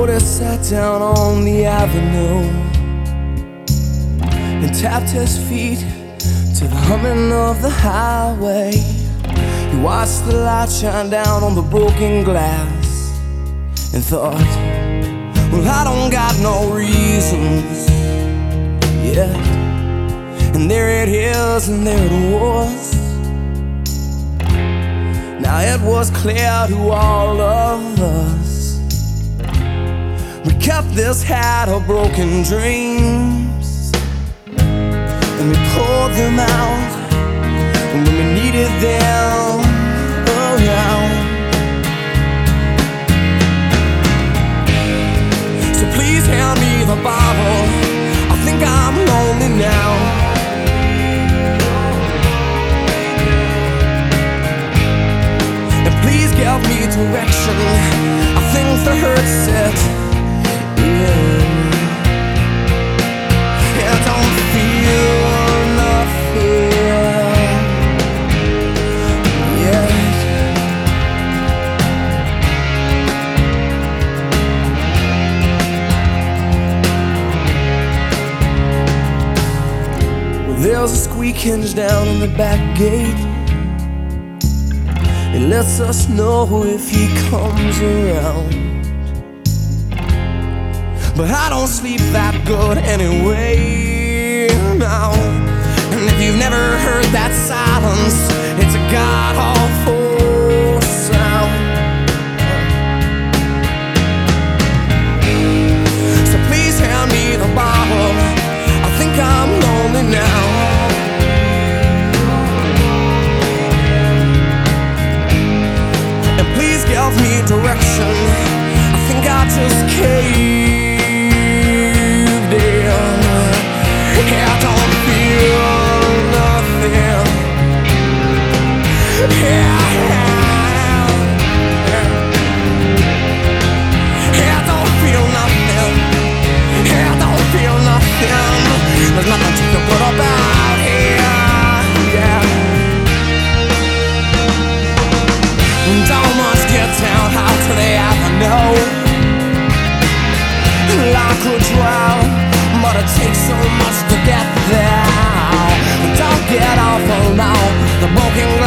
Otis sat down on the avenue and tapped his feet to the humming of the highway. He watched the light shine down on the broken glass and thought, well, I don't got no reasons yet. And there it is, and there it was. Now it was clear to all of us, we kept this hat of broken dreams, and we pulled them out when we needed them around. So please hand me the bottle, I think I'm lonely now. And please give me direction, I think the hurt set in. I don't feel nothing yet. Well, there's a squeak hinge down in the back gate. It lets us know if he comes around. But I don't sleep that good anyway now. And if you've never heard that silence, it's a god-awful sound. So please hand me the bottle, I think I'm lonely now. Give me direction, I think I just caved in. I don't feel nothing. I don't feel nothing. I don't feel nothing. There's nothing to put about here. Don't much get down out to the avenue. I could drown, but it takes so much to get there. Don't get off alone, the broken